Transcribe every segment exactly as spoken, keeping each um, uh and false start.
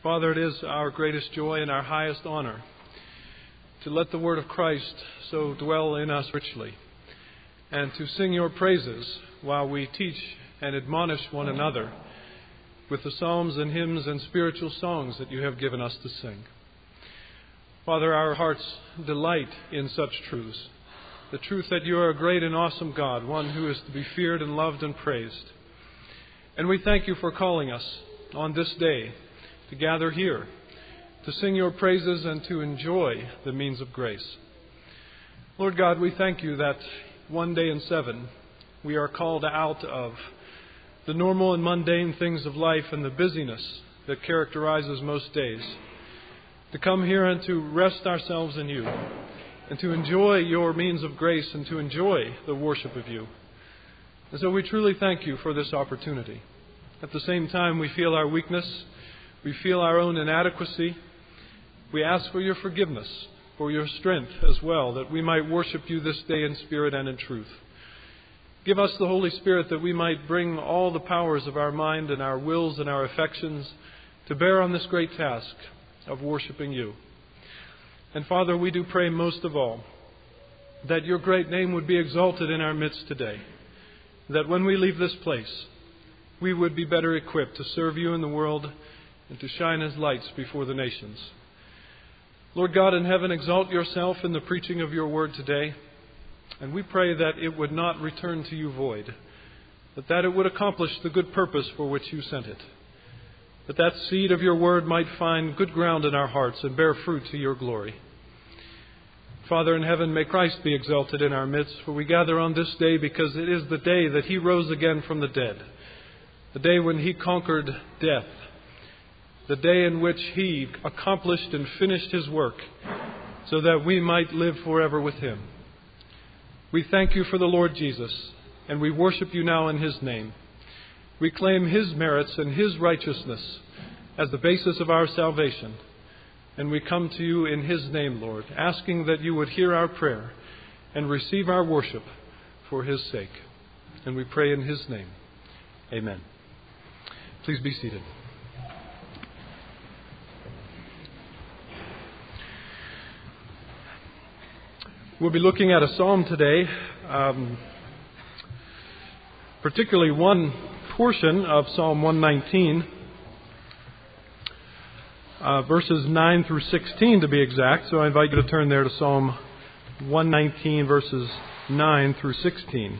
Father, it is our greatest joy and our highest honor to let the word of Christ so dwell in us richly, and to sing your praises while we teach and admonish one another with the psalms and hymns and spiritual songs that you have given us to sing. Father, our hearts delight in such truths, the truth that you are a great and awesome God, one who is to be feared and loved and praised. And we thank you for calling us on this day to gather here, to sing your praises and to enjoy the means of grace. Lord God, we thank you that one day in seven we are called out of the normal and mundane things of life and the busyness that characterizes most days, to come here and to rest ourselves in you, and to enjoy your means of grace and to enjoy the worship of you. And so we truly thank you for this opportunity. At the same time, we feel our weakness. We feel our own inadequacy. We ask for your forgiveness, for your strength as well, that we might worship you this day in spirit and in truth. Give us the Holy Spirit that we might bring all the powers of our mind and our wills and our affections to bear on this great task of worshiping you. And Father, we do pray most of all that your great name would be exalted in our midst today, that when we leave this place, we would be better equipped to serve you in the world and to shine as lights before the nations. Lord God in heaven, exalt yourself in the preaching of your word today, and we pray that it would not return to you void, but that it would accomplish the good purpose for which you sent it, that that seed of your word might find good ground in our hearts and bear fruit to your glory. Father in heaven, may Christ be exalted in our midst, for we gather on this day because it is the day that he rose again from the dead, the day when he conquered death, the day in which he accomplished and finished his work so that we might live forever with him. We thank you for the Lord Jesus, and we worship you now in his name. We claim his merits and his righteousness as the basis of our salvation, and we come to you in his name, Lord, asking that you would hear our prayer and receive our worship for his sake. And we pray in his name. Amen. Please be seated. We'll be looking at a psalm today, um, particularly one portion of Psalm one nineteen, uh, verses nine through sixteen to be exact. So I invite you to turn there to Psalm one nineteen, verses nine through sixteen.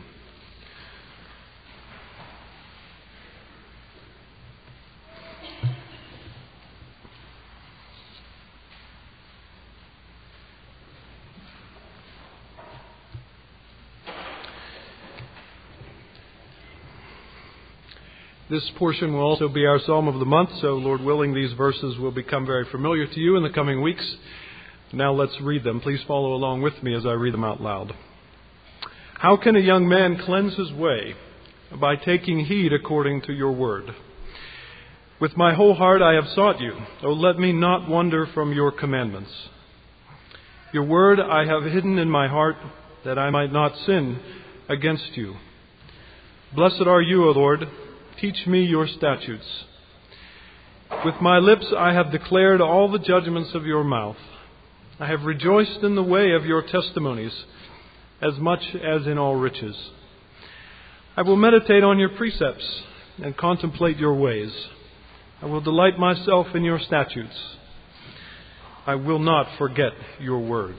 This portion will also be our Psalm of the month, so Lord willing, these verses will become very familiar to you in the coming weeks. Now let's read them. Please follow along with me as I read them out loud. How can a young man cleanse his way? By taking heed according to your word. With my whole heart I have sought you. Oh, let me not wander from your commandments. Your word I have hidden in my heart, that I might not sin against you. Blessed are you, O Lord. Teach me your statutes. With my lips I have declared all the judgments of your mouth. I have rejoiced in the way of your testimonies as much as in all riches. I will meditate on your precepts and contemplate your ways. I will delight myself in your statutes. I will not forget your word.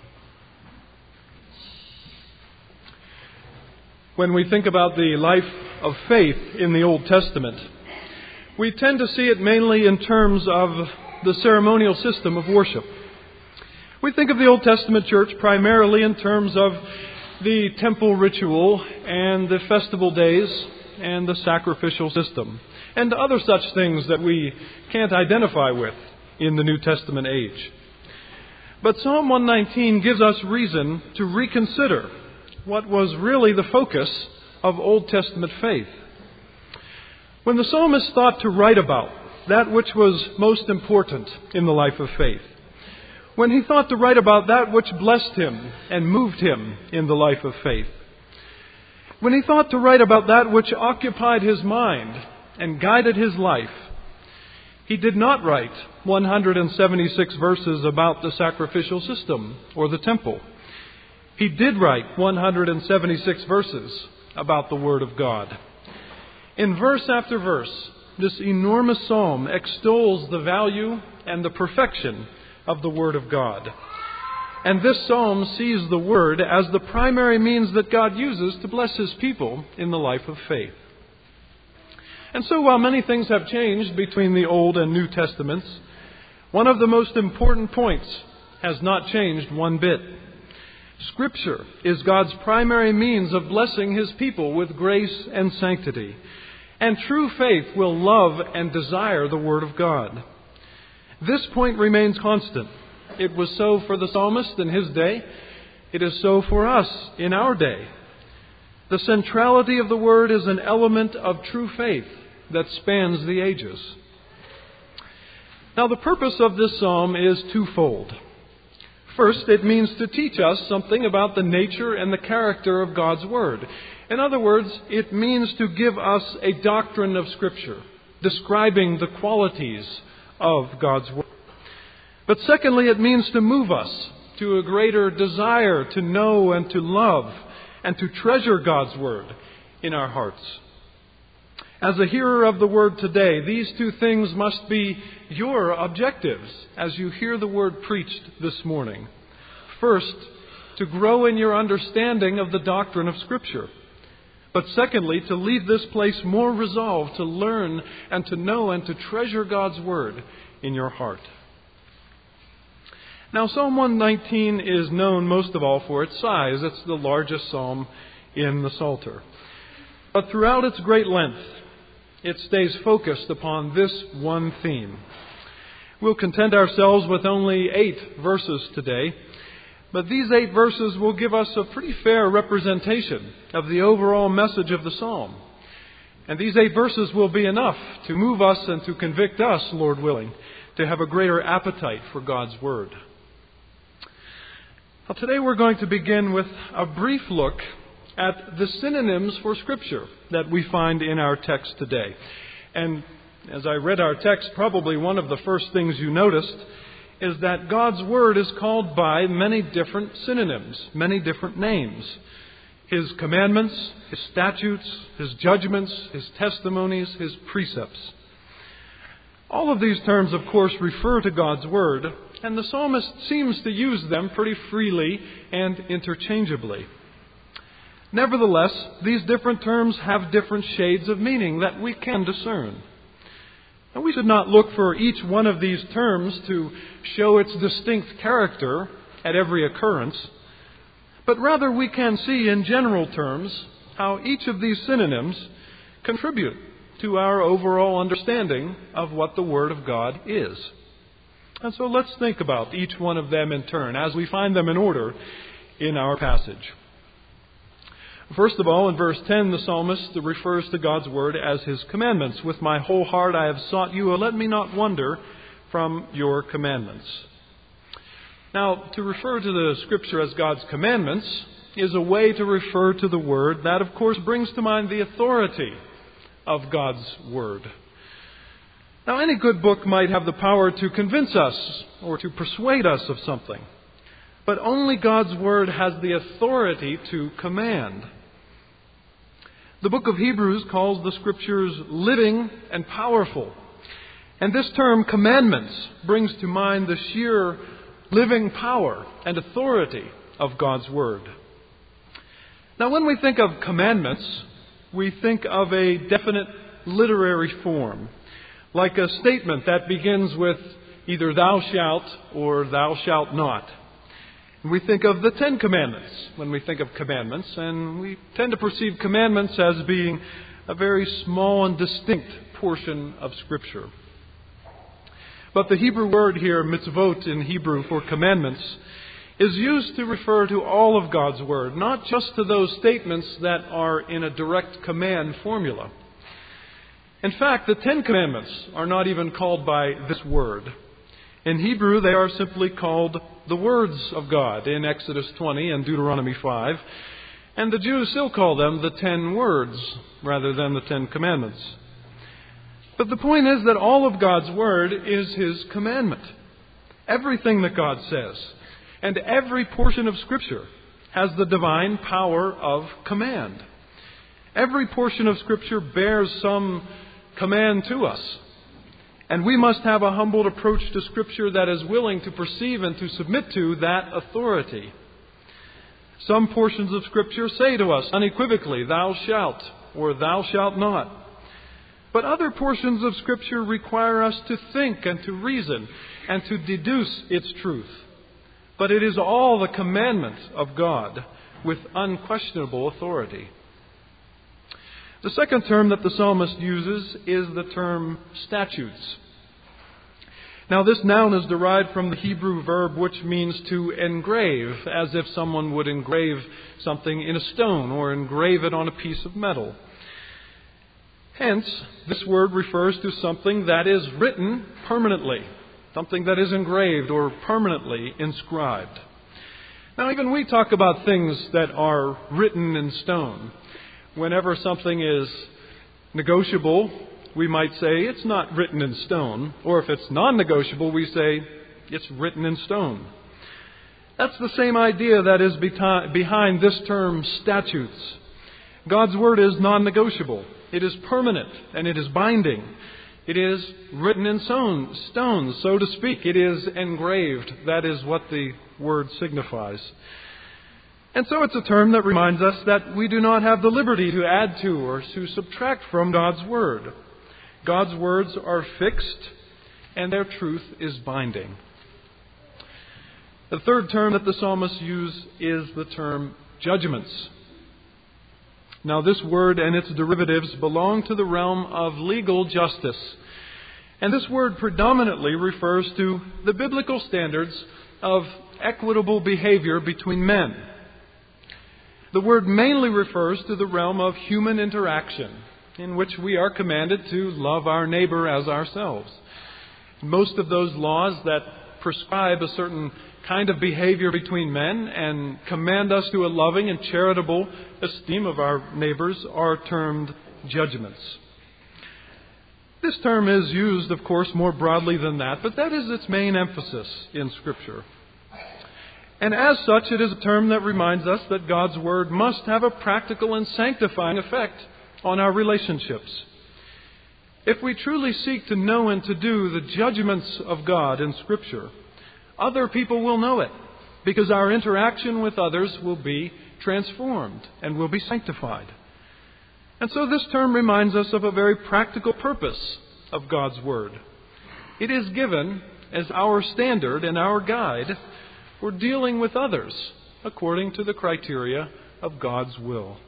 When we think about the life of faith in the Old Testament, we tend to see it mainly in terms of the ceremonial system of worship. We think of the Old Testament church primarily in terms of the temple ritual and the festival days and the sacrificial system and other such things that we can't identify with in the New Testament age. But Psalm one nineteen gives us reason to reconsider what was really the focus of Old Testament faith. When the psalmist thought to write about that which was most important in the life of faith, when he thought to write about that which blessed him and moved him in the life of faith, when he thought to write about that which occupied his mind and guided his life, He did not write one hundred seventy-six verses about the sacrificial system or the temple. He did write one hundred seventy-six verses about the Word of God. In verse after verse, this enormous psalm extols the value and the perfection of the Word of God. And this psalm sees the Word as the primary means that God uses to bless His people in the life of faith. And so while many things have changed between the Old and New Testaments, one of the most important points has not changed one bit. Scripture is God's primary means of blessing His people with grace and sanctity. And true faith will love and desire the Word of God. This point remains constant. It was so for the psalmist in his day. It is so for us in our day. The centrality of the Word is an element of true faith that spans the ages. Now, the purpose of this psalm is twofold. First, it means to teach us something about the nature and the character of God's Word. In other words, it means to give us a doctrine of Scripture, describing the qualities of God's Word. But secondly, it means to move us to a greater desire to know and to love and to treasure God's Word in our hearts. As a hearer of the Word today, these two things must be your objectives as you hear the Word preached this morning. First, to grow in your understanding of the doctrine of Scripture. But secondly, to leave this place more resolved to learn and to know and to treasure God's Word in your heart. Now, Psalm one nineteen is known most of all for its size. It's the largest psalm in the Psalter. But throughout its great length, it stays focused upon this one theme. We'll content ourselves with only eight verses today, but these eight verses will give us a pretty fair representation of the overall message of the psalm. And these eight verses will be enough to move us and to convict us, Lord willing, to have a greater appetite for God's Word. Now, today we're going to begin with a brief look at the synonyms for Scripture that we find in our text today. And as I read our text, probably one of the first things you noticed is that God's Word is called by many different synonyms, many different names. His commandments, His statutes, His judgments, His testimonies, His precepts. All of these terms, of course, refer to God's Word, and the psalmist seems to use them pretty freely and interchangeably. Nevertheless, these different terms have different shades of meaning that we can discern. And we should not look for each one of these terms to show its distinct character at every occurrence, but rather we can see in general terms how each of these synonyms contribute to our overall understanding of what the Word of God is. And so let's think about each one of them in turn as we find them in order in our passage. First of all, in verse ten, the psalmist refers to God's Word as His commandments. With my whole heart I have sought you, and let me not wander from your commandments. Now, to refer to the Scripture as God's commandments is a way to refer to the Word that, of course, brings to mind the authority of God's Word. Now, any good book might have the power to convince us or to persuade us of something, but only God's Word has the authority to command. The book of Hebrews calls the Scriptures living and powerful. And this term, commandments, brings to mind the sheer living power and authority of God's Word. Now, when we think of commandments, we think of a definite literary form, like a statement that begins with either thou shalt or thou shalt not. We think of the Ten Commandments when we think of commandments, and we tend to perceive commandments as being a very small and distinct portion of Scripture. But the Hebrew word here, mitzvot in Hebrew for commandments, is used to refer to all of God's Word, not just to those statements that are in a direct command formula. In fact, the Ten Commandments are not even called by this word. In Hebrew, they are simply called the words of God in Exodus twenty and Deuteronomy five. And the Jews still call them the Ten Words rather than the Ten Commandments. But the point is that all of God's Word is His commandment. Everything that God says, and every portion of Scripture, has the divine power of command. Every portion of Scripture bears some command to us. And we must have a humbled approach to Scripture that is willing to perceive and to submit to that authority. Some portions of Scripture say to us unequivocally, "Thou shalt," or "Thou shalt not." But other portions of Scripture require us to think and to reason and to deduce its truth. But it is all the commandment of God with unquestionable authority. The second term that the psalmist uses is the term statutes. Now, this noun is derived from the Hebrew verb which means to engrave, as if someone would engrave something in a stone or engrave it on a piece of metal. Hence, this word refers to something that is written permanently, something that is engraved or permanently inscribed. Now, even we talk about things that are written in stone. Whenever something is negotiable, we might say it's not written in stone. Or if it's non-negotiable, we say it's written in stone. That's the same idea that is behind this term statutes. God's Word is non-negotiable. It is permanent and it is binding. It is written in stone, so to speak. It is engraved. That is what the word signifies. And so it's a term that reminds us that we do not have the liberty to add to or to subtract from God's Word. God's words are fixed and their truth is binding. The third term that the psalmist uses is the term judgments. Now, this word and its derivatives belong to the realm of legal justice. And this word predominantly refers to the biblical standards of equitable behavior between men. The word mainly refers to the realm of human interaction, in which we are commanded to love our neighbor as ourselves. Most of those laws that prescribe a certain kind of behavior between men and command us to a loving and charitable esteem of our neighbors are termed judgments. This term is used, of course, more broadly than that, but that is its main emphasis in Scripture. And as such, it is a term that reminds us that God's Word must have a practical and sanctifying effect on our relationships. If we truly seek to know and to do the judgments of God in Scripture, other people will know it, because our interaction with others will be transformed and will be sanctified. And so this term reminds us of a very practical purpose of God's Word. It is given as our standard and our guide for dealing with others according to the criteria of God's will.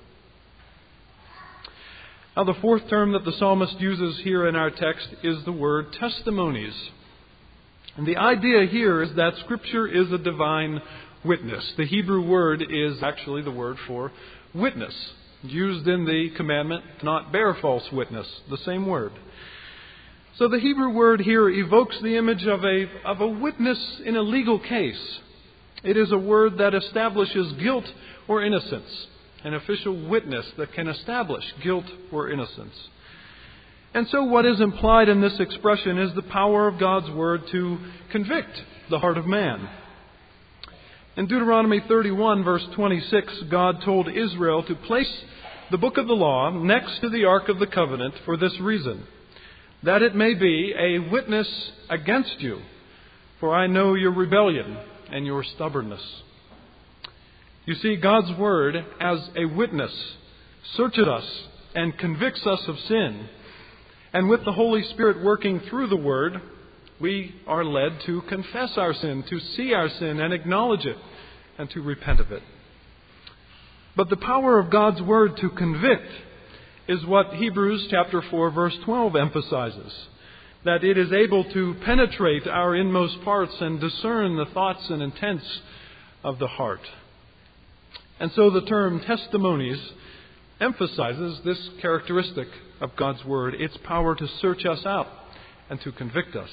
Now, the fourth term that the psalmist uses here in our text is the word testimonies. And the idea here is that Scripture is a divine witness. The Hebrew word is actually the word for witness, used in the commandment, not bear false witness, the same word. So the Hebrew word here evokes the image of a, of a witness in a legal case. It is a word that establishes guilt or innocence, an official witness that can establish guilt or innocence. And so what is implied in this expression is the power of God's Word to convict the heart of man. In Deuteronomy thirty-one, verse twenty-six, God told Israel to place the book of the law next to the Ark of the Covenant for this reason, that it may be a witness against you, for I know your rebellion and your stubbornness. You see, God's Word as a witness searches us and convicts us of sin. And with the Holy Spirit working through the Word, we are led to confess our sin, to see our sin and acknowledge it, and to repent of it. But the power of God's Word to convict is what Hebrews chapter four, verse twelve emphasizes. That it is able to penetrate our inmost parts and discern the thoughts and intents of the heart. And so the term testimonies emphasizes this characteristic of God's Word, its power to search us out and to convict us.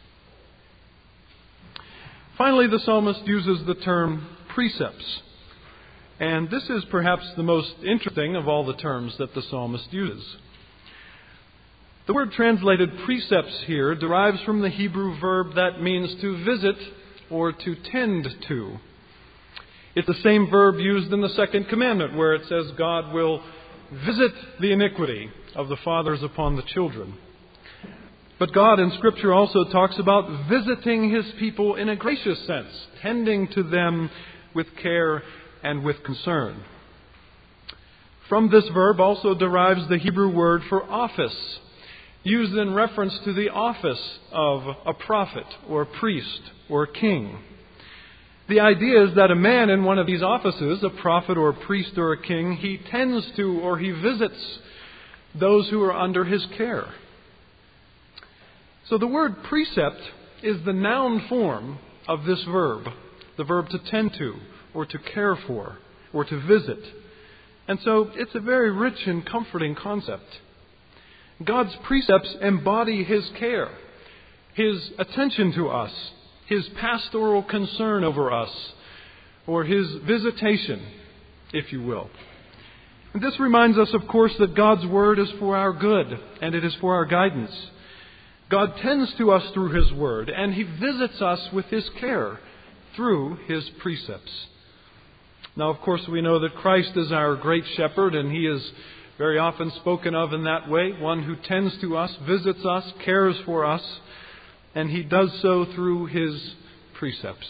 Finally, the psalmist uses the term precepts. And this is perhaps the most interesting of all the terms that the psalmist uses. The word translated precepts here derives from the Hebrew verb that means to visit or to tend to. It's the same verb used in the second commandment where it says God will visit the iniquity of the fathers upon the children. But God in Scripture also talks about visiting His people in a gracious sense, tending to them with care and with concern. From this verb also derives the Hebrew word for office, used in reference to the office of a prophet or priest or king. The idea is that a man in one of these offices, a prophet or priest or a king, he tends to or he visits those who are under his care. So the word precept is the noun form of this verb, the verb to tend to or to care for or to visit. And so it's a very rich and comforting concept. God's precepts embody His care, His attention to us, His pastoral concern over us, or His visitation, if you will. And this reminds us, of course, that God's Word is for our good, and it is for our guidance. God tends to us through His Word, and He visits us with His care through His precepts. Now, of course, we know that Christ is our great shepherd, and He is very often spoken of in that way, one who tends to us, visits us, cares for us, and He does so through His precepts.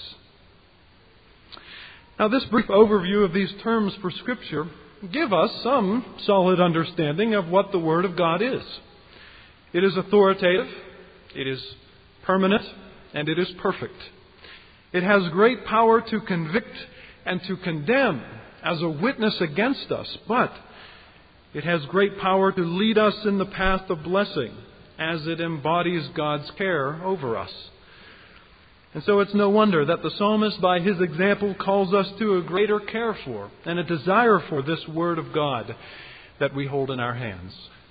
Now, this brief overview of these terms for Scripture give us some solid understanding of what the Word of God is. It is authoritative, it is permanent, and it is perfect. It has great power to convict and to condemn as a witness against us, but it has great power to lead us in the path of blessing as it embodies God's care over us. And so it's no wonder that the psalmist, by his example, calls us to a greater care for and a desire for this Word of God that we hold in our hands.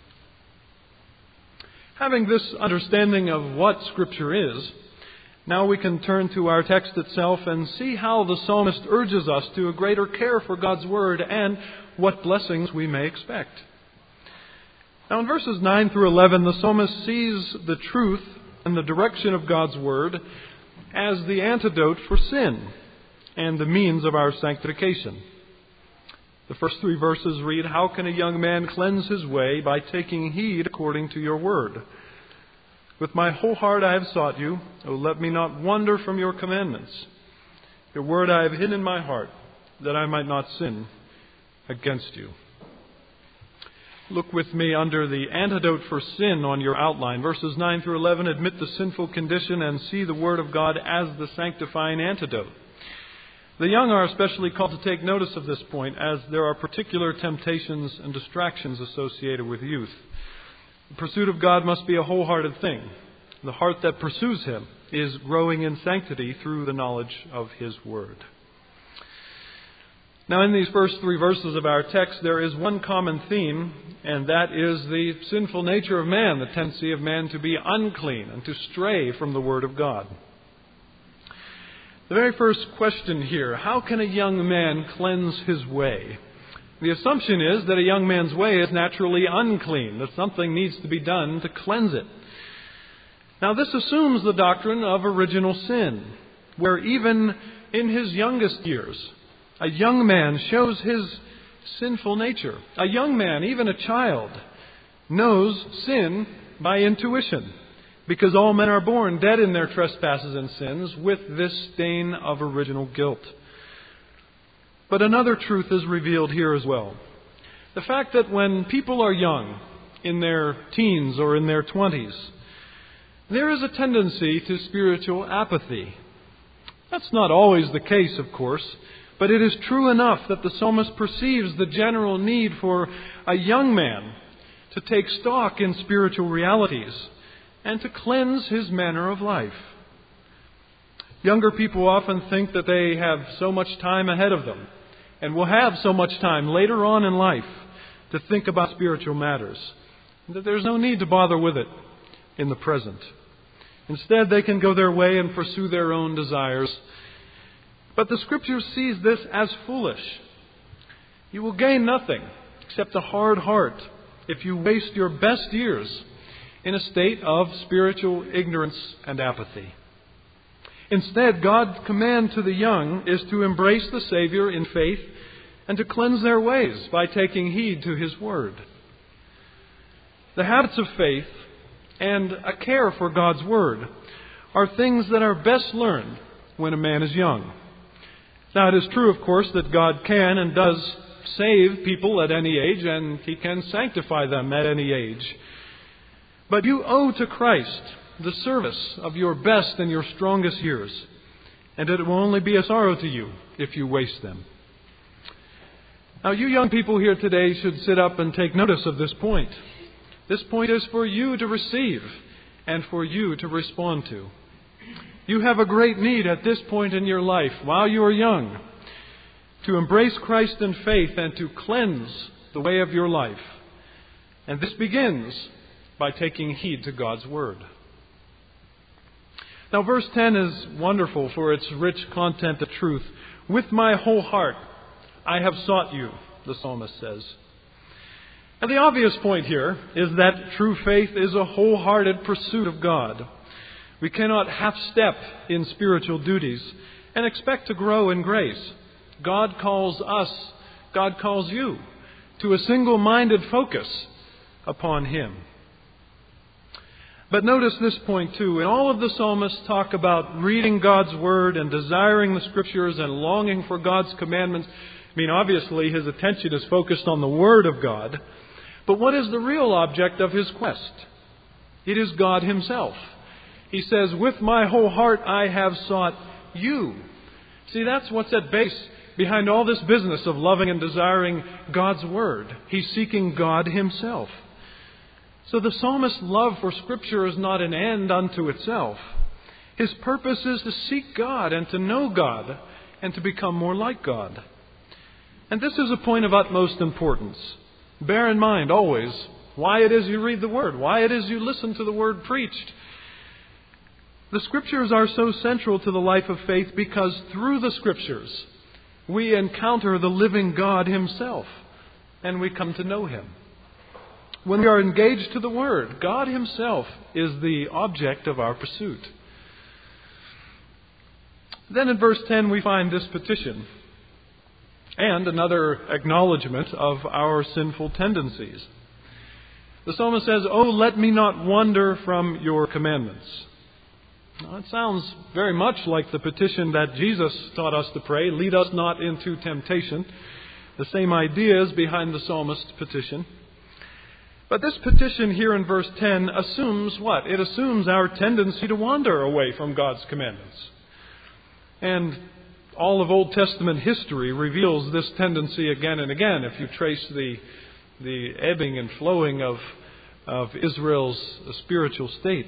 Having this understanding of what Scripture is, now we can turn to our text itself and see how the psalmist urges us to a greater care for God's Word and what blessings we may expect. Now in verses nine through eleven, the psalmist sees the truth and the direction of God's Word as the antidote for sin and the means of our sanctification. The first three verses read, "How can a young man cleanse his way? By taking heed according to your word. With my whole heart I have sought you. Oh, let me not wander from your commandments. Your word I have hidden in my heart, that I might not sin against you." Look with me under the antidote for sin on your outline. Verses nine through eleven admit the sinful condition and see the Word of God as the sanctifying antidote. The young are especially called to take notice of this point, as there are particular temptations and distractions associated with youth. The pursuit of God must be a wholehearted thing. The heart that pursues Him is growing in sanctity through the knowledge of His Word. Now, in these first three verses of our text, there is one common theme, and that is the sinful nature of man, the tendency of man to be unclean and to stray from the Word of God. The very first question here, how can a young man cleanse his way? The assumption is that a young man's way is naturally unclean, that something needs to be done to cleanse it. Now, this assumes the doctrine of original sin, where even in his youngest years, a young man shows his sinful nature. A young man, even a child, knows sin by intuition, because all men are born dead in their trespasses and sins with this stain of original guilt. But another truth is revealed here as well. The fact that when people are young, in their teens or in their twenties, there is a tendency to spiritual apathy. That's not always the case, of course, but it is true enough that the psalmist perceives the general need for a young man to take stock in spiritual realities and to cleanse his manner of life. Younger people often think that they have so much time ahead of them and will have so much time later on in life to think about spiritual matters, that there's no need to bother with it in the present. Instead, they can go their way and pursue their own desires. But the Scripture sees this as foolish. You will gain nothing except a hard heart if you waste your best years in a state of spiritual ignorance and apathy. Instead, God's command to the young is to embrace the Savior in faith and to cleanse their ways by taking heed to His Word. The habits of faith and a care for God's Word are things that are best learned when a man is young. Now, it is true, of course, that God can and does save people at any age, and He can sanctify them at any age. But you owe to Christ the service of your best and your strongest years, and it will only be a sorrow to you if you waste them. Now, you young people here today should sit up and take notice of this point. This point is for you to receive and for you to respond to. You have a great need at this point in your life, while you are young, to embrace Christ in faith and to cleanse the way of your life. And this begins by taking heed to God's Word. Now, verse ten is wonderful for its rich content of truth. With my whole heart I have sought you, the psalmist says. And the obvious point here is that true faith is a wholehearted pursuit of God. We cannot half-step in spiritual duties and expect to grow in grace. God calls us, God calls you, to a single-minded focus upon Him. But notice this point too. In all of the psalmists talk about reading God's Word and desiring the Scriptures and longing for God's commandments. I mean, obviously his attention is focused on the Word of God. But what is the real object of his quest? It is God Himself. He says, with my whole heart I have sought you. See, that's what's at base behind all this business of loving and desiring God's Word. He's seeking God Himself. So the psalmist's love for Scripture is not an end unto itself. His purpose is to seek God and to know God and to become more like God. And this is a point of utmost importance. Bear in mind always why it is you read the Word, why it is you listen to the Word preached. The Scriptures are so central to the life of faith because through the Scriptures we encounter the living God Himself and we come to know Him. When we are engaged to the Word, God Himself is the object of our pursuit. Then in verse ten we find this petition and another acknowledgement of our sinful tendencies. The psalmist says, "Oh, let me not wander from your commandments." Now, it sounds very much like the petition that Jesus taught us to pray, "Lead us not into temptation." The same ideas behind the psalmist's petition. But this petition here in verse ten assumes what? It assumes our tendency to wander away from God's commandments. And all of Old Testament history reveals this tendency again and again if you trace the, the ebbing and flowing of, of Israel's spiritual state.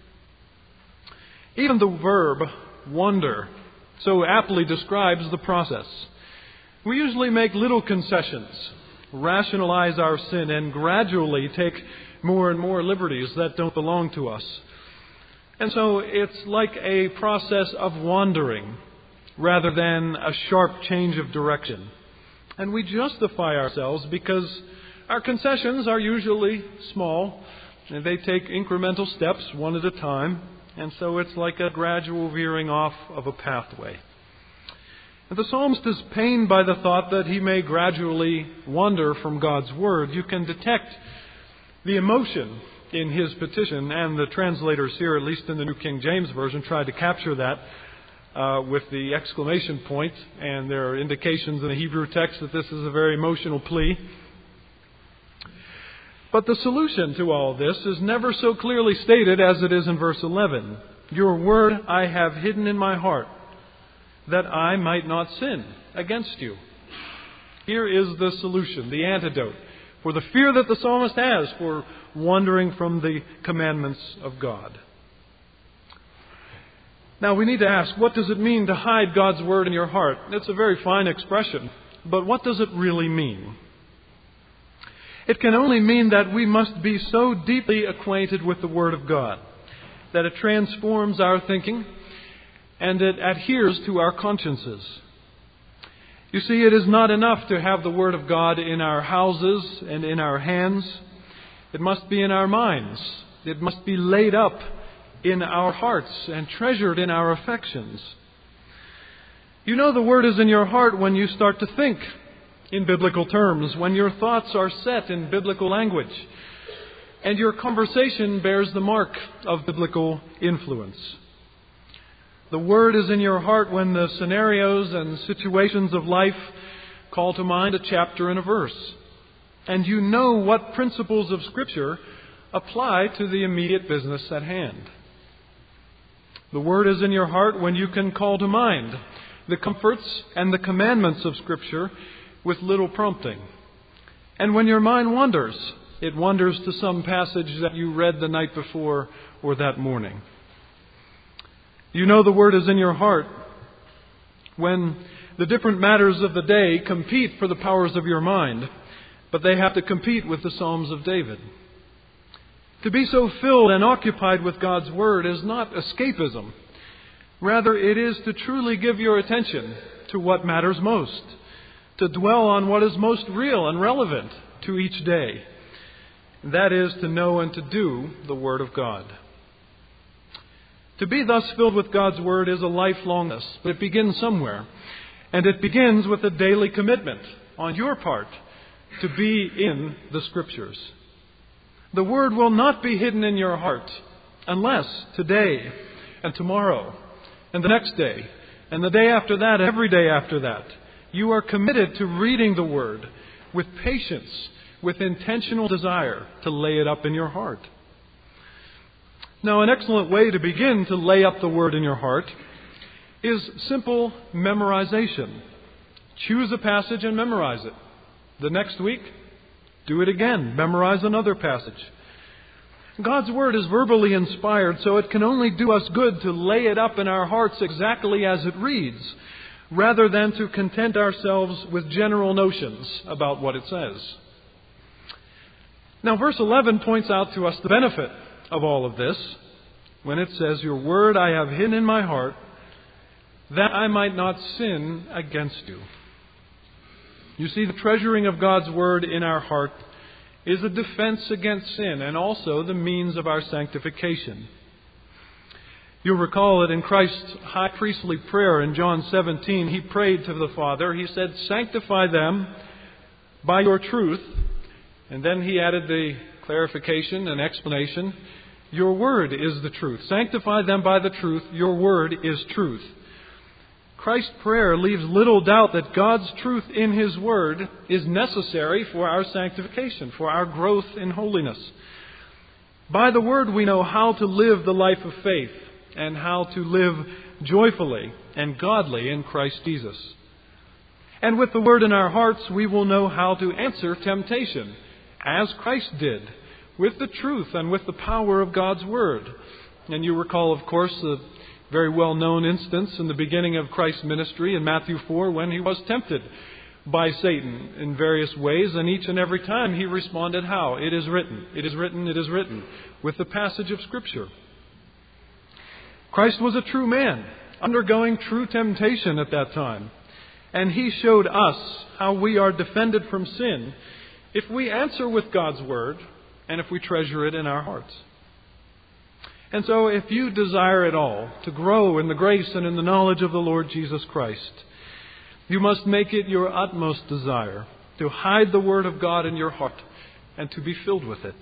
Even the verb wander so aptly describes the process. We usually make little concessions, rationalize our sin, and gradually take more and more liberties that don't belong to us. And so it's like a process of wandering rather than a sharp change of direction. And we justify ourselves because our concessions are usually small and they take incremental steps one at a time. And so it's like a gradual veering off of a pathway. And the psalmist is pained by the thought that he may gradually wander from God's Word. You can detect the emotion in his petition, and the translators here, at least in the New King James Version, tried to capture that uh, with the exclamation point, and there are indications in the Hebrew text that this is a very emotional plea. But the solution to all this is never so clearly stated as it is in verse eleven. Your word I have hidden in my heart, that I might not sin against you. Here is the solution, the antidote for the fear that the psalmist has for wandering from the commandments of God. Now we need to ask, what does it mean to hide God's Word in your heart? It's a very fine expression, but what does it really mean? It can only mean that we must be so deeply acquainted with the Word of God that it transforms our thinking and it adheres to our consciences. You see, it is not enough to have the Word of God in our houses and in our hands. It must be in our minds It must be laid up in our hearts and treasured in our affections. You know the Word is in your heart when you start to think in biblical terms, when your thoughts are set in biblical language, and your conversation bears the mark of biblical influence. The Word is in your heart when the scenarios and situations of life call to mind a chapter and a verse, and you know what principles of Scripture apply to the immediate business at hand. The Word is in your heart when you can call to mind the comforts and the commandments of Scripture with little prompting. And when your mind wanders, it wanders to some passage that you read the night before or that morning. You know the Word is in your heart when the different matters of the day compete for the powers of your mind, but they have to compete with the Psalms of David. To be so filled and occupied with God's Word is not escapism. Rather, it is to truly give your attention to what matters most, to dwell on what is most real and relevant to each day. That is to know and to do the Word of God. To be thus filled with God's Word is a lifelongness, but it begins somewhere. And it begins with a daily commitment on your part to be in the Scriptures. The Word will not be hidden in your heart unless today and tomorrow and the next day and the day after that, every day after that, you are committed to reading the Word with patience, with intentional desire to lay it up in your heart. Now, an excellent way to begin to lay up the Word in your heart is simple memorization. Choose a passage and memorize it. The next week, do it again. Memorize another passage. God's Word is verbally inspired, so it can only do us good to lay it up in our hearts exactly as it reads, rather than to content ourselves with general notions about what it says. Now, verse eleven points out to us the benefit of all of this when it says, "Your word I have hidden in my heart, that I might not sin against you." You see, the treasuring of God's Word in our heart is a defense against sin and also the means of our sanctification. You'll recall that in Christ's high priestly prayer in John seventeen, He prayed to the Father. He said, "Sanctify them by your truth." And then He added the clarification and explanation, "Your word is the truth. Sanctify them by the truth. Your word is truth." Christ's prayer leaves little doubt that God's truth in His Word is necessary for our sanctification, for our growth in holiness. By the Word we know how to live the life of faith and how to live joyfully and godly in Christ Jesus. And with the Word in our hearts, we will know how to answer temptation, as Christ did, with the truth and with the power of God's Word. And you recall, of course, the very well-known instance in the beginning of Christ's ministry in Matthew four when He was tempted by Satan in various ways, and each and every time He responded how? It is written, it is written, it is written, with the passage of Scripture. Christ was a true man, undergoing true temptation at that time, and He showed us how we are defended from sin if we answer with God's Word and if we treasure it in our hearts. And so if you desire at all to grow in the grace and in the knowledge of the Lord Jesus Christ, you must make it your utmost desire to hide the Word of God in your heart and to be filled with it.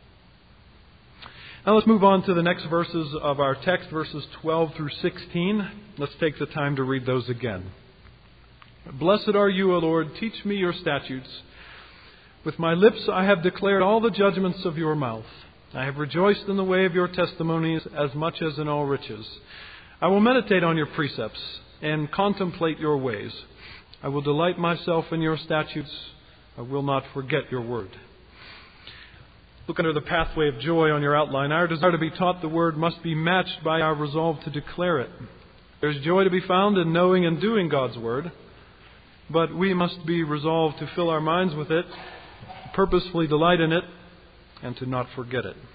Now let's move on to the next verses of our text, verses twelve through sixteen. Let's take the time to read those again. "Blessed are you, O Lord, teach me your statutes. With my lips I have declared all the judgments of your mouth. I have rejoiced in the way of your testimonies as much as in all riches. I will meditate on your precepts and contemplate your ways. I will delight myself in your statutes. I will not forget your word." Look under the pathway of joy on your outline. Our desire to be taught the Word must be matched by our resolve to declare it. There's joy to be found in knowing and doing God's Word, but we must be resolved to fill our minds with it, purposefully delight in it, and to not forget it.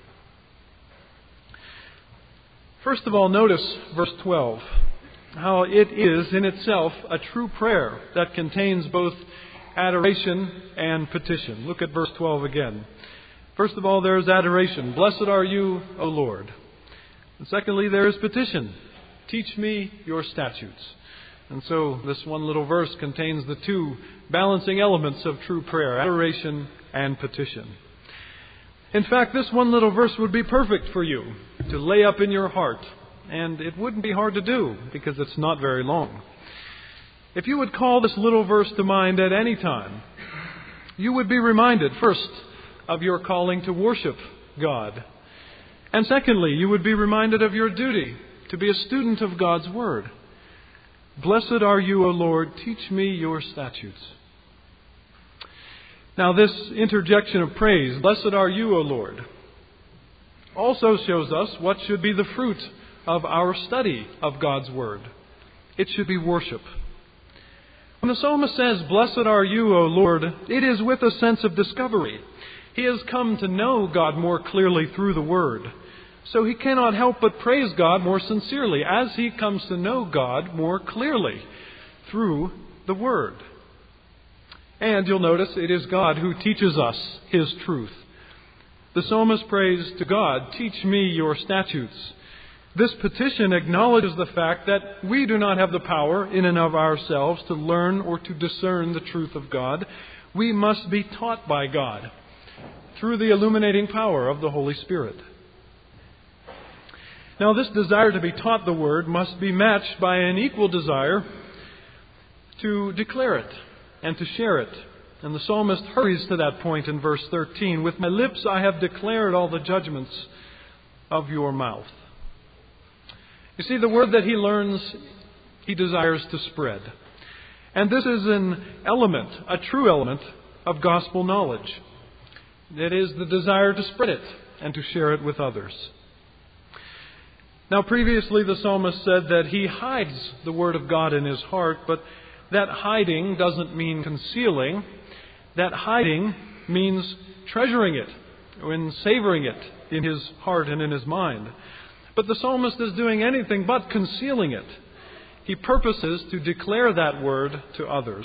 First of all, notice verse twelve, how it is in itself a true prayer that contains both adoration and petition. Look at verse twelve again. First of all, there is adoration. Blessed are you, O Lord. And secondly, there is petition. Teach me your statutes. And so this one little verse contains the two balancing elements of true prayer, adoration and petition. In fact, this one little verse would be perfect for you to lay up in your heart. And it wouldn't be hard to do because it's not very long. If you would call this little verse to mind at any time, you would be reminded, first, of your calling to worship God. And secondly, you would be reminded of your duty to be a student of God's Word. Blessed are you, O Lord, teach me your statutes. Now this interjection of praise, blessed are you, O Lord, also shows us what should be the fruit of our study of God's Word. It should be worship. When the psalmist says, blessed are you, O Lord, it is with a sense of discovery. He has come to know God more clearly through the Word. So he cannot help but praise God more sincerely as he comes to know God more clearly through the Word. And you'll notice it is God who teaches us His truth. The psalmist prays to God, teach me your statutes. This petition acknowledges the fact that we do not have the power in and of ourselves to learn or to discern the truth of God. We must be taught by God through the illuminating power of the Holy Spirit. Now, this desire to be taught the Word must be matched by an equal desire to declare it and to share it. And the psalmist hurries to that point in verse thirteen. With my lips I have declared all the judgments of your mouth. You see, the Word that he learns, he desires to spread. And this is an element, a true element, of gospel knowledge. It is the desire to spread it and to share it with others. Now, previously the psalmist said that he hides the Word of God in his heart, but that hiding doesn't mean concealing. That hiding means treasuring it and savoring it in his heart and in his mind. But the psalmist is doing anything but concealing it. He purposes to declare that Word to others.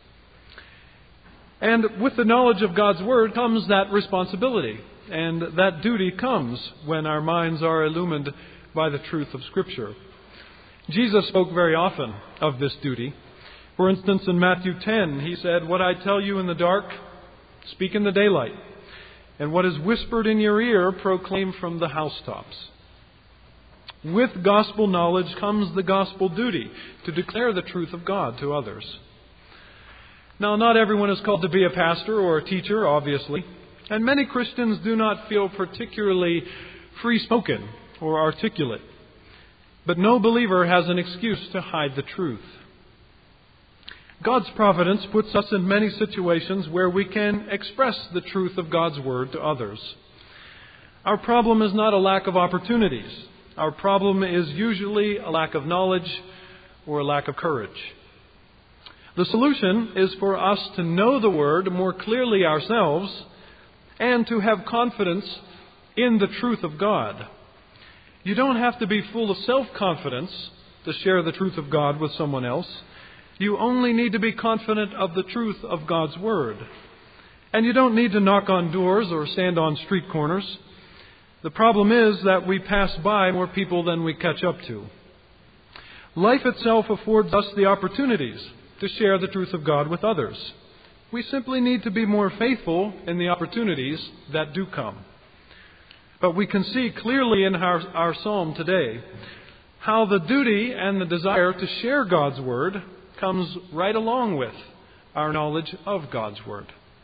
And with the knowledge of God's Word comes that responsibility. And that duty comes when our minds are illumined by the truth of Scripture. Jesus spoke very often of this duty. For instance, in Matthew ten, he said, what I tell you in the dark, speak in the daylight. And what is whispered in your ear, proclaim from the housetops. With gospel knowledge comes the gospel duty to declare the truth of God to others. Now, not everyone is called to be a pastor or a teacher, obviously. And many Christians do not feel particularly free-spoken or articulate. But no believer has an excuse to hide the truth. God's providence puts us in many situations where we can express the truth of God's Word to others. Our problem is not a lack of opportunities. Our problem is usually a lack of knowledge or a lack of courage. The solution is for us to know the Word more clearly ourselves and to have confidence in the truth of God. You don't have to be full of self-confidence to share the truth of God with someone else. You only need to be confident of the truth of God's Word. And you don't need to knock on doors or stand on street corners. The problem is that we pass by more people than we catch up to. Life itself affords us the opportunities to share the truth of God with others. We simply need to be more faithful in the opportunities that do come. But we can see clearly in our, our psalm today how the duty and the desire to share God's Word comes right along with our knowledge of God's Word.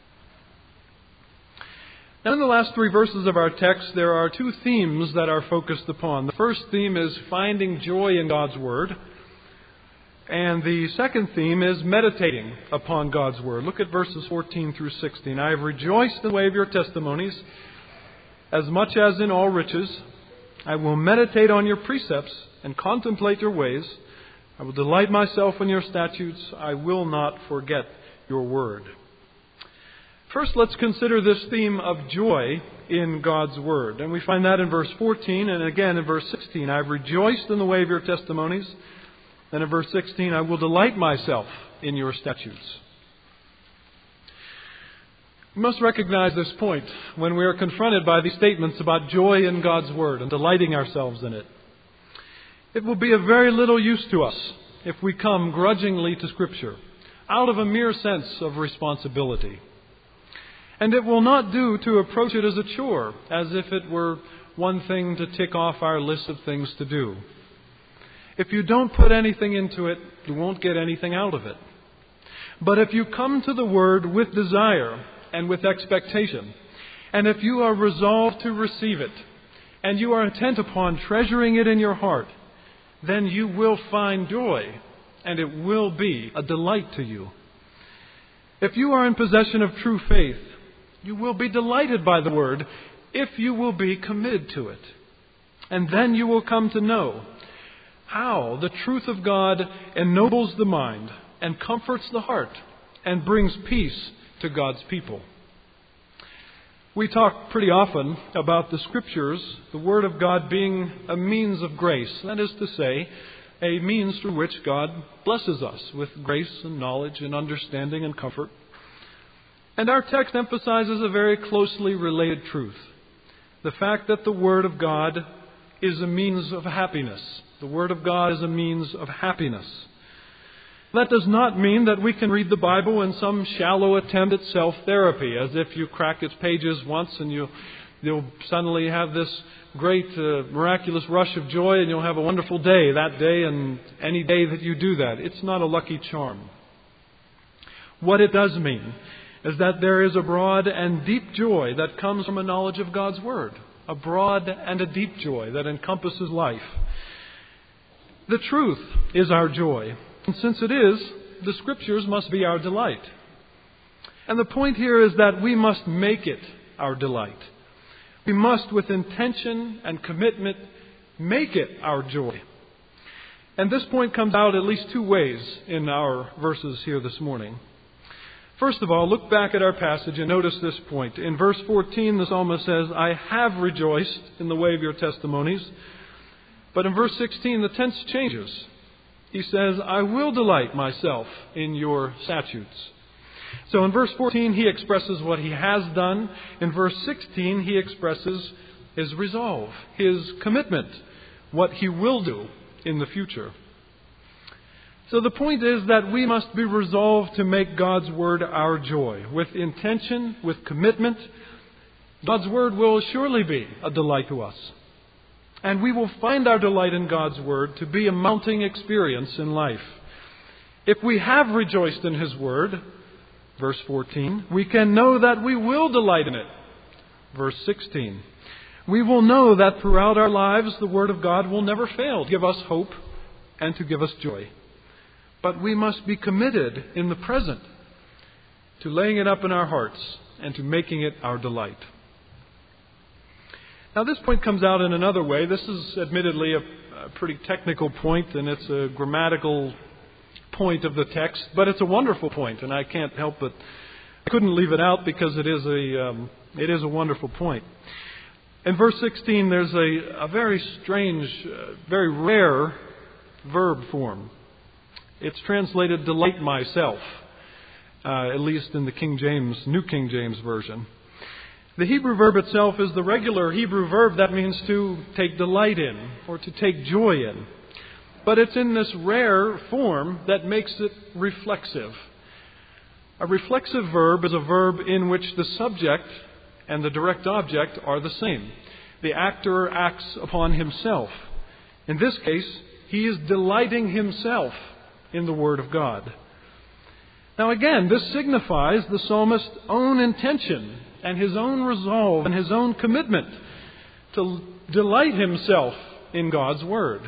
Now, in the last three verses of our text, there are two themes that are focused upon. The first theme is finding joy in God's Word. And the second theme is meditating upon God's Word. Look at verses fourteen through sixteen. I have rejoiced in the way of your testimonies, as much as in all riches. I will meditate on your precepts and contemplate your ways. I will delight myself in your statutes. I will not forget your word. First, let's consider this theme of joy in God's Word. And we find that in verse fourteen and again in verse sixteen. I have rejoiced in the way of your testimonies. Then in verse sixteen, I will delight myself in your statutes. We must recognize this point when we are confronted by these statements about joy in God's Word and delighting ourselves in it. It will be of very little use to us if we come grudgingly to Scripture, out of a mere sense of responsibility. And it will not do to approach it as a chore, as if it were one thing to tick off our list of things to do. If you don't put anything into it, you won't get anything out of it. But if you come to the Word with desire and with expectation, and if you are resolved to receive it, and you are intent upon treasuring it in your heart, then you will find joy, and it will be a delight to you. If you are in possession of true faith, you will be delighted by the Word if you will be committed to it. And then you will come to know how the truth of God ennobles the mind and comforts the heart and brings peace to God's people. We talk pretty often about the Scriptures, the Word of God being a means of grace. That is to say, a means through which God blesses us with grace and knowledge and understanding and comfort. And our text emphasizes a very closely related truth. The fact that the Word of God is a means of happiness. The Word of God is a means of happiness. That does not mean that we can read the Bible in some shallow attempt at self-therapy, as if you crack its pages once and you, you'll suddenly have this great uh, miraculous rush of joy and you'll have a wonderful day that day and any day that you do that. It's not a lucky charm. What it does mean is that there is a broad and deep joy that comes from a knowledge of God's Word. A broad and a deep joy that encompasses life. The truth is our joy. And since it is, the Scriptures must be our delight. And the point here is that we must make it our delight. We must, with intention and commitment, make it our joy. And this point comes out at least two ways in our verses here this morning. First of all, look back at our passage and notice this point. In verse fourteen, the psalmist says, I have rejoiced in the way of your testimonies. But in verse sixteen, the tense changes. He says, I will delight myself in your statutes. So in verse fourteen, he expresses what he has done. In verse sixteen, he expresses his resolve, his commitment, what he will do in the future. So the point is that we must be resolved to make God's Word our joy. With intention, with commitment, God's Word will surely be a delight to us. And we will find our delight in God's Word to be a mounting experience in life. If we have rejoiced in His Word, verse fourteen, we can know that we will delight in it. Verse sixteen, we will know that throughout our lives the Word of God will never fail to give us hope and to give us joy. But we must be committed in the present to laying it up in our hearts and to making it our delight. Now this point comes out in another way. This is admittedly a, a pretty technical point, and it's a grammatical point of the text, but it's a wonderful point, and I can't help but I couldn't leave it out because it is a um, it is a wonderful point. In verse sixteen, there's a, a very strange, uh, very rare verb form. It's translated delight myself, uh, at least in the King James, New King James Version. The Hebrew verb itself is the regular Hebrew verb that means to take delight in or to take joy in. But it's in this rare form that makes it reflexive. A reflexive verb is a verb in which the subject and the direct object are the same. The actor acts upon himself. In this case, he is delighting himself in the Word of God. Now again, this signifies the psalmist's own intention and his own resolve and his own commitment to delight himself in God's Word.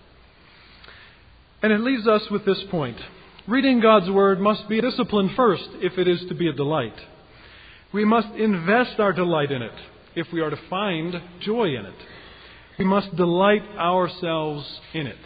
And it leaves us with this point. Reading God's Word must be a discipline first if it is to be a delight. We must invest our delight in it if we are to find joy in it. We must delight ourselves in it.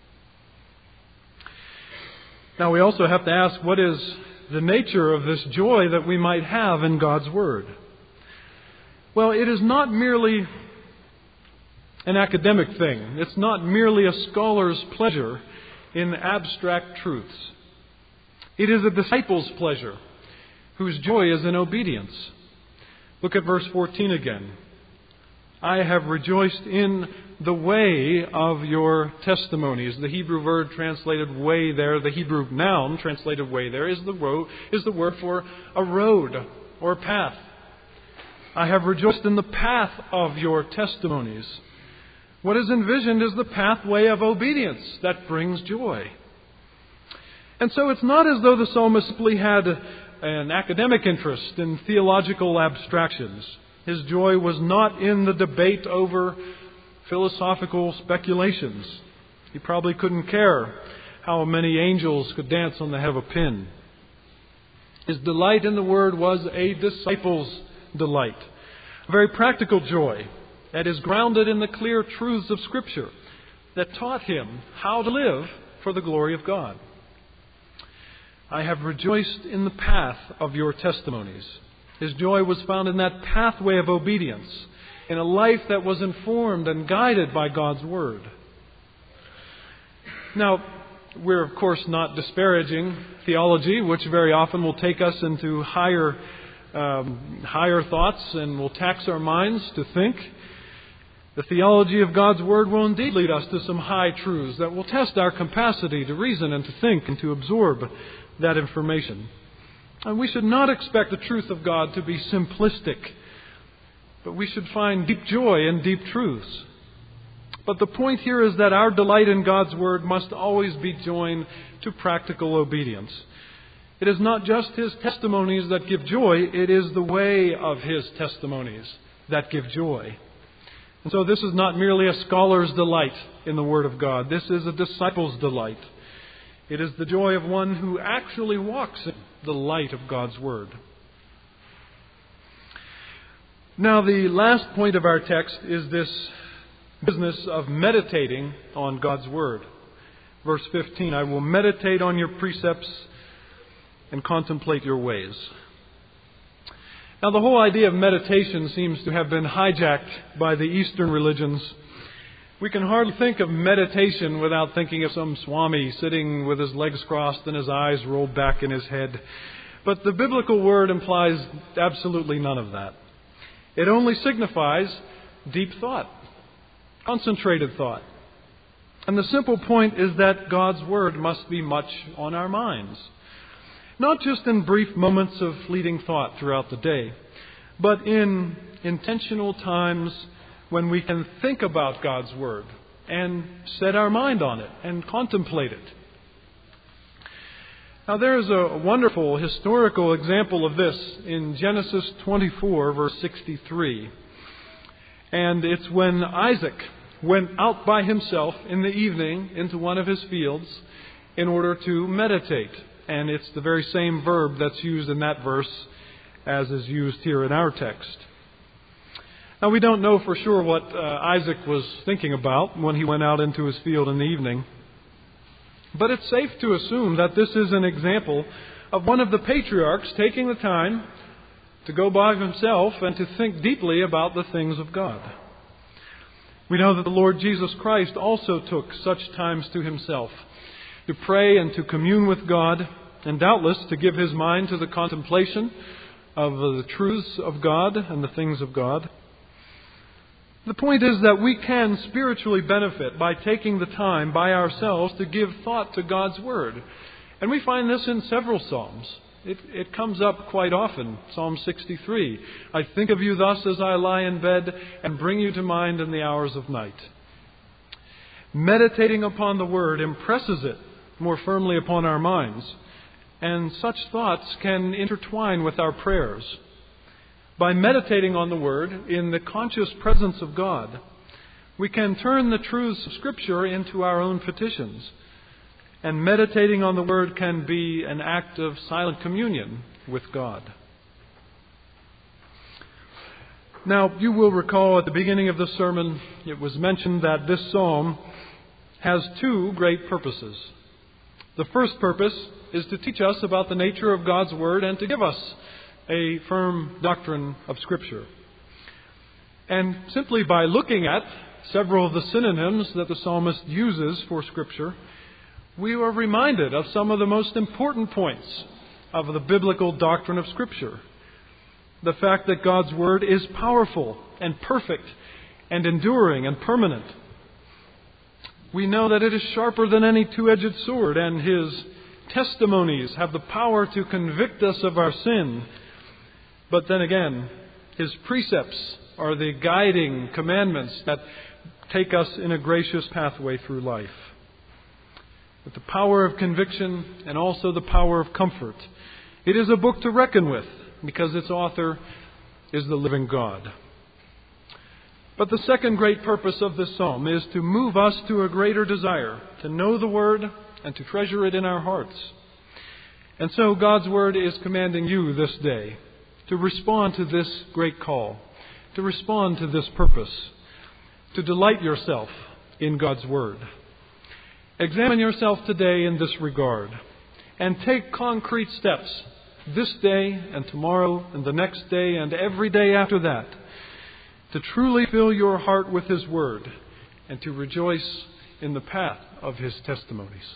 Now we also have to ask, what is the nature of this joy that we might have in God's Word? Well, it is not merely an academic thing. It's not merely a scholar's pleasure in abstract truths. It is a disciple's pleasure whose joy is in obedience. Look at verse fourteen again. I have rejoiced in the way of your testimonies. The Hebrew word translated way there, the Hebrew noun translated way there, is the, ro- is the word for a road or path. I have rejoiced in the path of your testimonies. What is envisioned is the pathway of obedience that brings joy. And so it's not as though the psalmist simply had an academic interest in theological abstractions. His joy was not in the debate over philosophical speculations. He probably couldn't care how many angels could dance on the head of a pin. His delight in the Word was a disciple's delight. A very practical joy that is grounded in the clear truths of Scripture that taught him how to live for the glory of God. I have rejoiced in the path of your testimonies. His joy was found in that pathway of obedience, in a life that was informed and guided by God's Word. Now, we're of course not disparaging theology, which very often will take us into higher, um, higher thoughts and will tax our minds to think. The theology of God's Word will indeed lead us to some high truths that will test our capacity to reason and to think and to absorb that information. And we should not expect the truth of God to be simplistic, but we should find deep joy in deep truths. But the point here is that our delight in God's Word must always be joined to practical obedience. It is not just His testimonies that give joy, it is the way of His testimonies that give joy. And so this is not merely a scholar's delight in the Word of God. This is a disciple's delight. It is the joy of one who actually walks in the light of God's Word. Now, the last point of our text is this business of meditating on God's Word. Verse fifteen, I will meditate on your precepts and contemplate your ways. Now, the whole idea of meditation seems to have been hijacked by the Eastern religions. We can hardly think of meditation without thinking of some Swami sitting with his legs crossed and his eyes rolled back in his head. But the biblical word implies absolutely none of that. It only signifies deep thought, concentrated thought. And the simple point is that God's Word must be much on our minds. Not just in brief moments of fleeting thought throughout the day, but in intentional times when we can think about God's Word and set our mind on it and contemplate it. Now there is a wonderful historical example of this in Genesis twenty-four, verse sixty-three. And it's when Isaac went out by himself in the evening into one of his fields in order to meditate. And it's the very same verb that's used in that verse as is used here in our text. Now, we don't know for sure what uh, Isaac was thinking about when he went out into his field in the evening. But it's safe to assume that this is an example of one of the patriarchs taking the time to go by himself and to think deeply about the things of God. We know that the Lord Jesus Christ also took such times to Himself to pray and to commune with God, and doubtless to give His mind to the contemplation of the truths of God and the things of God. The point is that we can spiritually benefit by taking the time by ourselves to give thought to God's Word. And we find this in several Psalms. It, it comes up quite often. Psalm sixty-three. I think of you thus as I lie in bed and bring you to mind in the hours of night. Meditating upon the Word impresses it more firmly upon our minds. And such thoughts can intertwine with our prayers. By meditating on the Word in the conscious presence of God, we can turn the truths of Scripture into our own petitions. And meditating on the Word can be an act of silent communion with God. Now, you will recall at the beginning of the sermon, it was mentioned that this psalm has two great purposes. The first purpose is to teach us about the nature of God's Word and to give us a firm doctrine of Scripture. And simply by looking at several of the synonyms that the psalmist uses for Scripture, we are reminded of some of the most important points of the biblical doctrine of Scripture. The fact that God's Word is powerful and perfect and enduring and permanent. We know that it is sharper than any two-edged sword, and His testimonies have the power to convict us of our sin. But then again, His precepts are the guiding commandments that take us in a gracious pathway through life. With the power of conviction and also the power of comfort. It is a book to reckon with, because its author is the living God. But the second great purpose of this psalm is to move us to a greater desire to know the Word and to treasure it in our hearts. And so God's Word is commanding you this day to respond to this great call, to respond to this purpose, to delight yourself in God's Word. Examine yourself today in this regard and take concrete steps this day and tomorrow and the next day and every day after that to truly fill your heart with His Word and to rejoice in the path of His testimonies.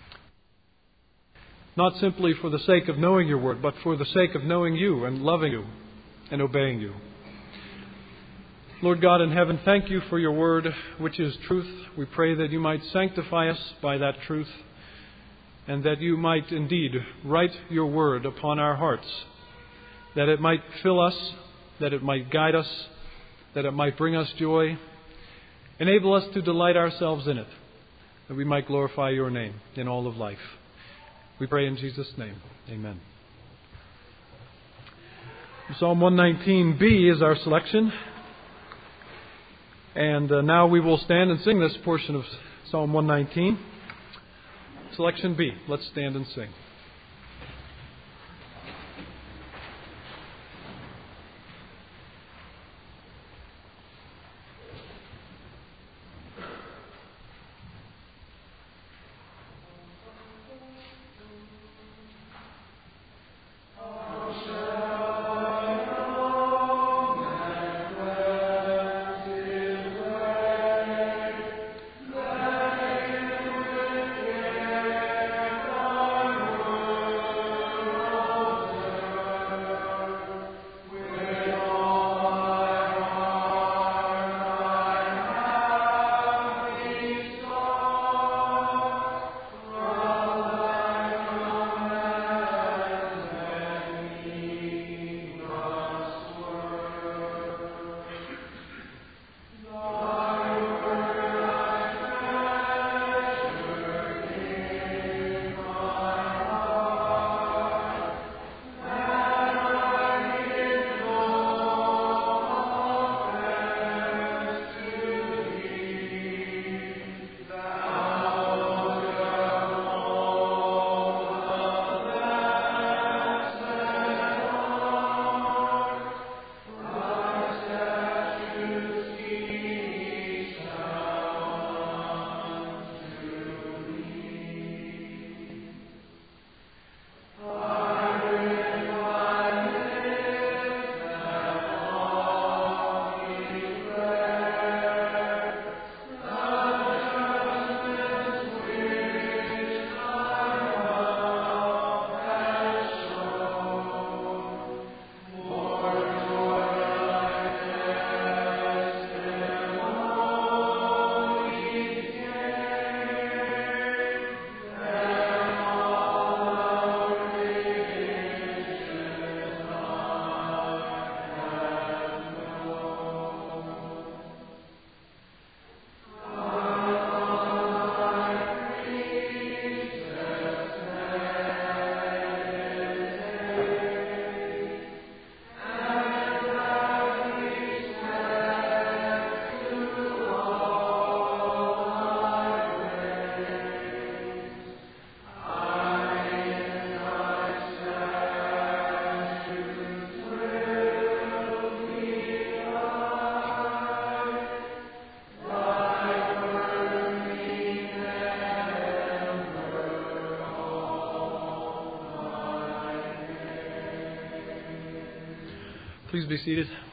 Not simply for the sake of knowing your Word, but for the sake of knowing you and loving you and obeying you. Lord God in heaven, thank you for your Word, which is truth. We pray that you might sanctify us by that truth, and that you might indeed write your Word upon our hearts, that it might fill us, that it might guide us, that it might bring us joy. Enable us to delight ourselves in it, that we might glorify your name in all of life. We pray in Jesus' name. Amen. Psalm one nineteen B is our selection. And uh, now we will stand and sing this portion of Psalm one nineteen. Selection B. Let's stand and sing. Please be seated.